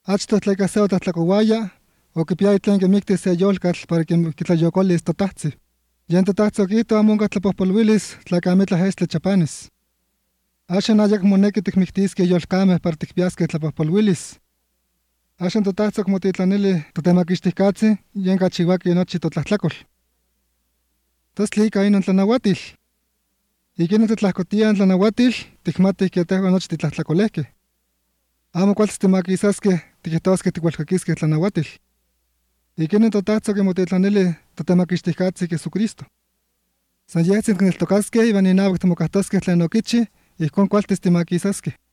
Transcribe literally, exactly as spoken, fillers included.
Achtoh tleka se otlahtlakuaya, okipiaya tlen kimiktis se yolkatl para kitlayokolis totahtzi. Yen totahtzi okihto amo onka tlapojpoluilis tlaka amitlah estli chapanis. Axan ayek moneki tikmiktiskeh yolkameh para tikpiaskeh tlapojpoluilis. Axan totahtzi okmotitlanili totemakixtihkatzi yen kachiuaki nochi totlahtlakol. Tos tlika inon tlanauatil. Ikinon titlahkotiah tlanauatil, tikmatih ke tehwan nochi titlahtlakolehkeh. Amo kualtis timakisaskeh tikihtoskeh tikualkakiskeh tlanauatil. Ikinon totahtzi okimotitlanili totemakixtihkatzi Jesucristo. San yehtzin tineltokaskeh iwan inauak timokahtoskeh tlen okichi, ihkon kualtis timakisaskeh.